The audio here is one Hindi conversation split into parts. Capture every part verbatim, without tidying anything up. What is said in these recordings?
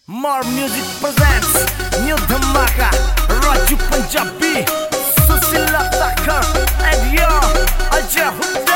More Music presents New Dhamaka, Raju Punjabi, Susila Thakur, and yo, Ajay Hooda.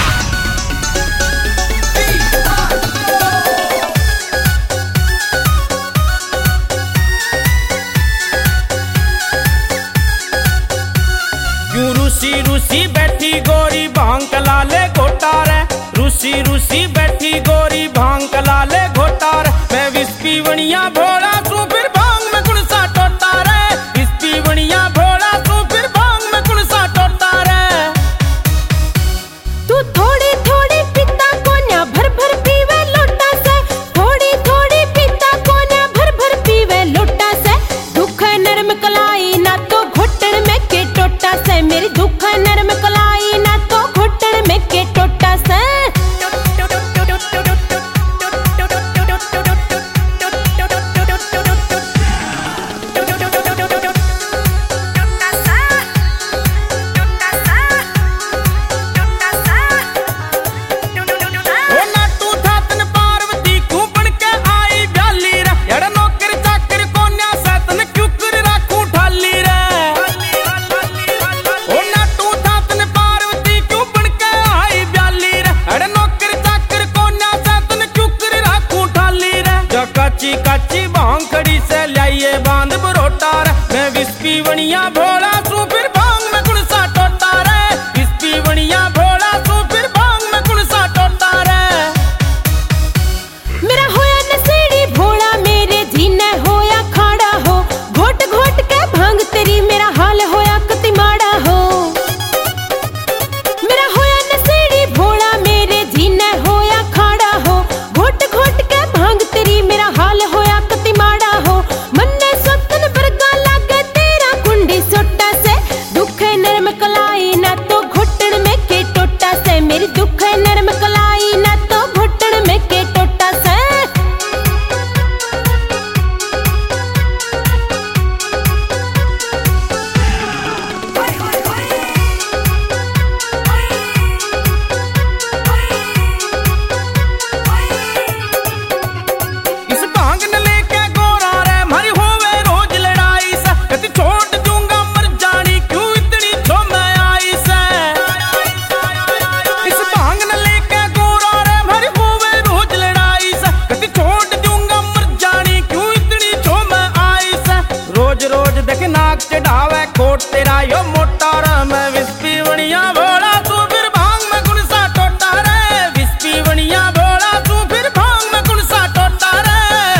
क्यों रूसी रूसी बैठी गोरी भांग कला ले घोटा रे, रूसी रूसी बैठी गोरी भांग कला ले घोटा रे। मैं विस्पी वणिया भोला तू फिर भांग में कुण सा टोटा रे, विस्पी वणिया भोला तू फिर भांग में कुण सा टोटा रे। तू थोड़ी थोड़ी पीता कोन्या भर भर पीवे लोटा से, थोड़ी थोड़ी पीता कोन्या भर भर पीवे लोटा से। दुख नरम कलाई ना तो घुटन में के टोटा से, मेरी दुख नरम कलाई ना तो घुटन में के टोटा से। काची काची भांग खड़ी से लाइए बांध बरोटा रे। मैं विस्पी वणिया भोला तू फिर भांग में कुण सा टोटा रे, विस्पी वणिया भोला तू फिर भांग में कुण सा टोटा रे। मेरा होया नसेड़ी भोला मेरे जीने होया खाड़ा हो, घोट घोट के भांग तेरी मेरा हाल होया कति माड़ा हो। मेरा होया नसेड़ी भोला मेरे जीने होया खाड़ा हो, घोट घोट के भांग तेरी मेरा हाल होया कति माड़ा हो। मन्ने सोतन बरगा लागे तेरा कुंडी सोटा से, दुख नरम कलाई ना तो घुटन में के टोटा से, मेरी दुख नरम कलाई ना तो घुटन में के टोटा से। इस भांग न लेके गोरा रे मरी होवे रोज लड़ाई से, कति छोड़ दूंगा मर जानी क्यों इतनी छो मैं आई से। इस भांग न लेके गोरा रे मरी होवे रोज लड़ाई से, कति छोड़ दूंगा मर जानी क्यों इतनी छो मैं आई से। रोज रोज देख नाक चढ़ावे कोट तेरा यो मोटा रे। मैं विस्पी वणिया भोला तू फिर भांग में कुण सा टोटा रे, विस्पी वणिया भोला तू फिर भांग में कुण सा टोटा रे।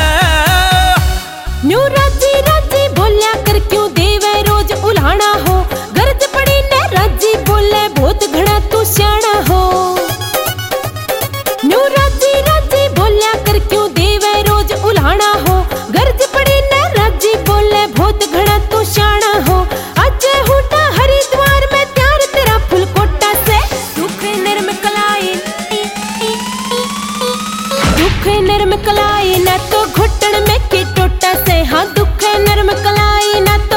न्यू राजी राजी बोलिया कर क्यों देवे रोज उल्हाना हो, गरज पड़ी ने राजी बोले बहुत घना तू स्याना हो। न्यू राजी राजी बोलिया कर क्यों देवे रोज उल्हाना हो, गरज पड़ी ने राजी बोले बहुत घना तू स्याना हो। अजय हूडा हरिद्वार में त्यार तेरा फुल कोटा से, दुख नरम कलाई दुख नरम कलाई ना तो घुटन में के टोटा से। हाँ दुख नरम कलाई ना